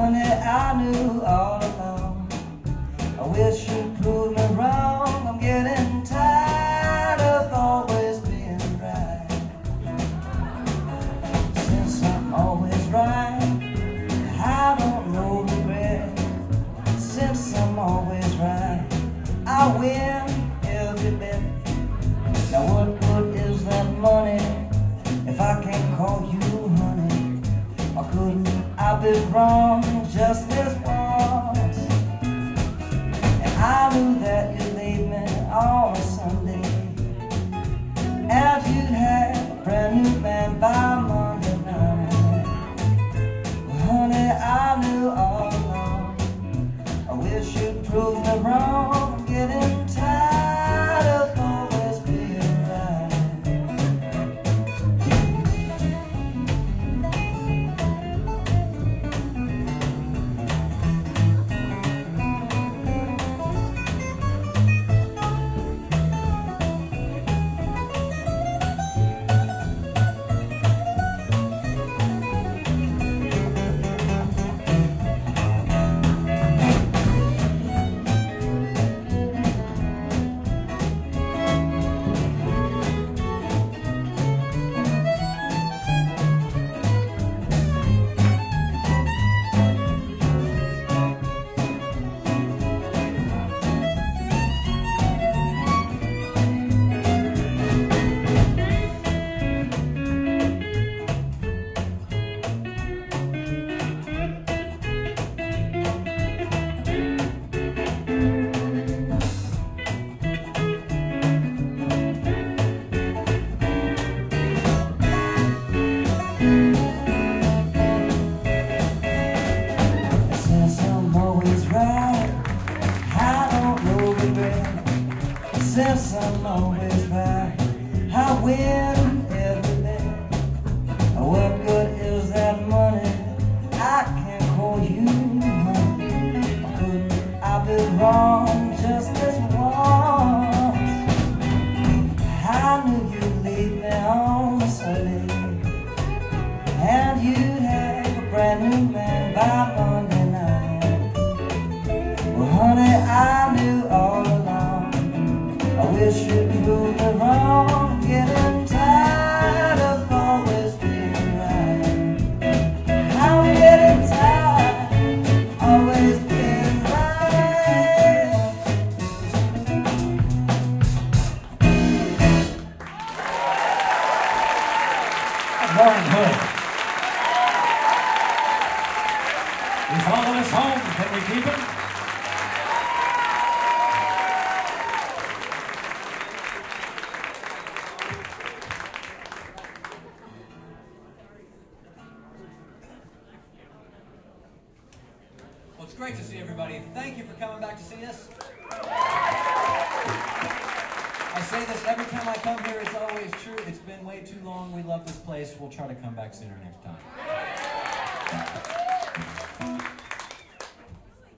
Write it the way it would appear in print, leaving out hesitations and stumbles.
Honey, I knew all along. I wish you'd prove me wrong. I'm getting tired of always being right. Since I'm always right, I don't know regret. Since I'm always right, I win every bet. Now what good is that money if I can't call you honey? Or couldn't I be wrong just this once? And I knew that you'd leave me on a Sunday, and you'd have a brand new man by Monday night. Well, honey, I knew all along. I wish you'd prove me wrong. I'm getting tired of always being right. Since I'm always right, I win every bet. What good is that money? I can't call you honey. Couldn't I be wrong just this once? I knew you'd leave me on a Sunday, and you'd have a brand new man by Monday night. Well, honey, I knew all along. I wish you'd prove me wrong. Getting tired of always being right. I'm getting tired of always being right. Warren Hood. He followed us home. Can we keep him? Well, it's great to see everybody. Thank you for coming back to see us. I say this every time I come here, it's always true. It's been way too long. We love this place. We'll try to come back sooner next time.